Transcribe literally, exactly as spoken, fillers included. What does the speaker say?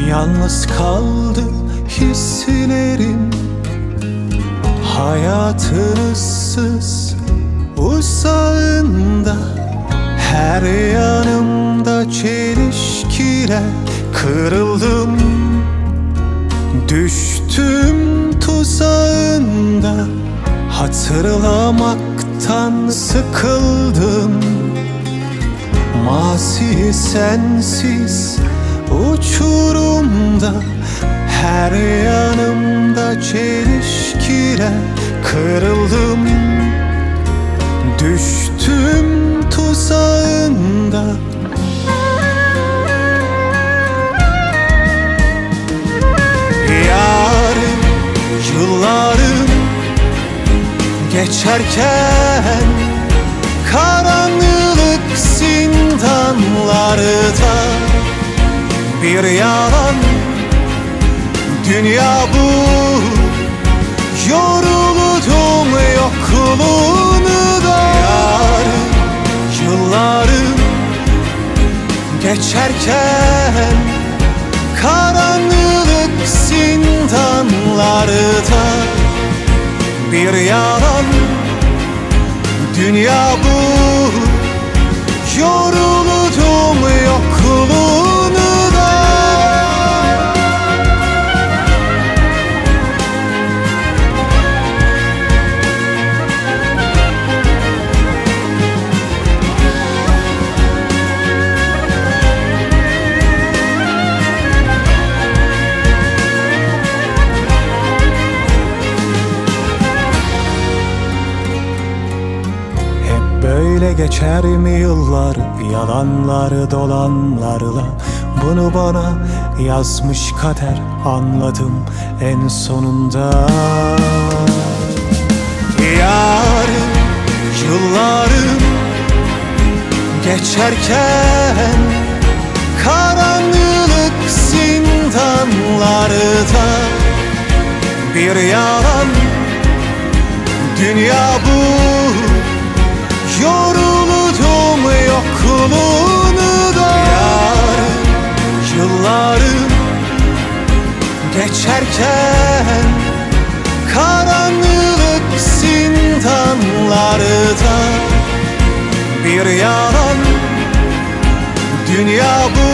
Yalnız kaldı hislerim, hayatın ıssız uzağında. Her yanımda çelişkiler, kırıldım, düştüm tuzağında. Hatırlamaktan sıkıldım, mazi sensiz uçurumda. Her yanımda çelişkiler, kırıldım, düştüm tuzağında. Yarım yıllarım geçerken karanlık zindanlarda, bir yalan dünya bu. Yoruldum yokluğunda. Yarım yıllarım geçerken karanlık zindanlarda, bir yalan dünya bu. Yoruldum yokluğunda. Böyle geçer mi yıllar, yalanlar dolanlarla? Bunu bana yazmış kader, anladım en sonunda. Yarım yıllarım geçerken karanlık zindanlarda, bir yalan dünya bu. Yoruldum yokluğunda. Yarım yıllarım geçerken karanlık zindanlarda, bir yalan dünya bu.